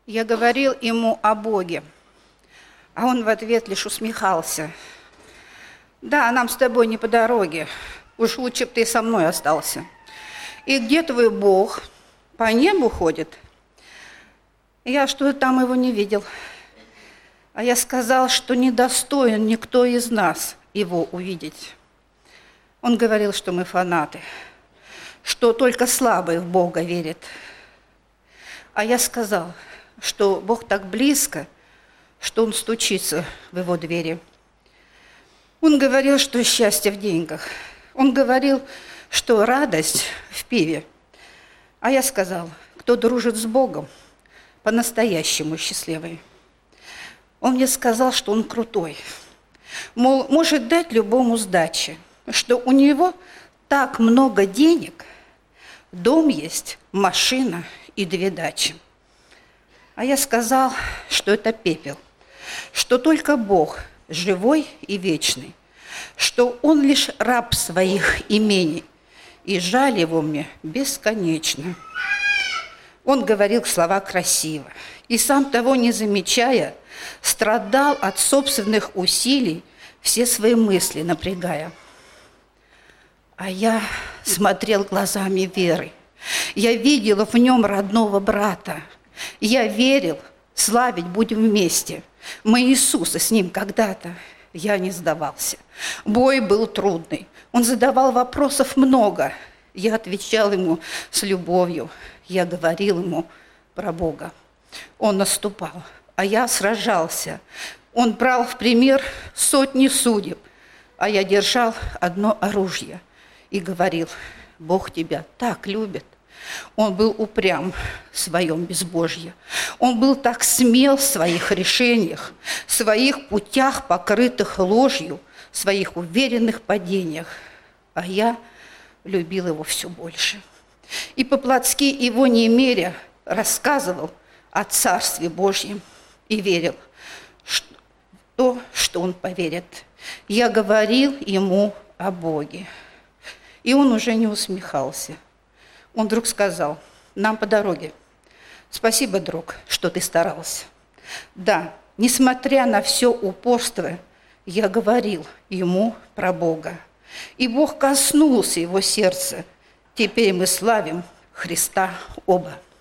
Я говорил ему о Боге, а он в ответ лишь усмехался. «Да, нам с тобой не по дороге, уж лучше б ты со мной остался. И где твой Бог? По небу ходит?» Я что-то там его не видел. А я сказал, что недостоин никто из нас его увидеть. Он говорил, что мы фанаты, что только слабый в Бога верит. А я сказал, что Бог так близко, что Он стучится в его двери. Он говорил, что счастье в деньгах. Он говорил, что радость в пиве. А я сказал, кто дружит с Богом, по-настоящему счастливый. Он мне сказал, что он крутой, мол, может дать любому сдачи, что у него так много денег, дом есть, машина и 2 дачи. А я сказал, что это пепел, что только Бог живой и вечный, что Он лишь раб своих имений, и жаль его мне бесконечно. Он говорил слова красиво, и сам того не замечая, страдал от собственных усилий, все свои мысли напрягая. А я смотрел глазами веры. Я видела в нем родного брата. Я верил, славить будем вместе. Мы Иисуса с ним когда-то. Я не сдавался. Бой был трудный. Он задавал вопросов много. Я отвечал ему с любовью. Я говорил ему про Бога. Он наступал, а я сражался. Он брал в пример сотни судеб, а я держал одно оружие и говорил: Бог тебя так любит. Он был упрям в своем безбожье. Он был так смел в своих решениях, в своих путях, покрытых ложью, в своих уверенных падениях. А я любил его все больше. И по-плотски его не меря рассказывал о Царстве Божьем и верил в то, что он поверит. Я говорил ему о Боге. И он уже не усмехался. Он вдруг сказал: нам по дороге. Спасибо, друг, что ты старался. Да, несмотря на все упорство, я говорил ему про Бога. И Бог коснулся его сердца. Теперь мы славим Христа оба.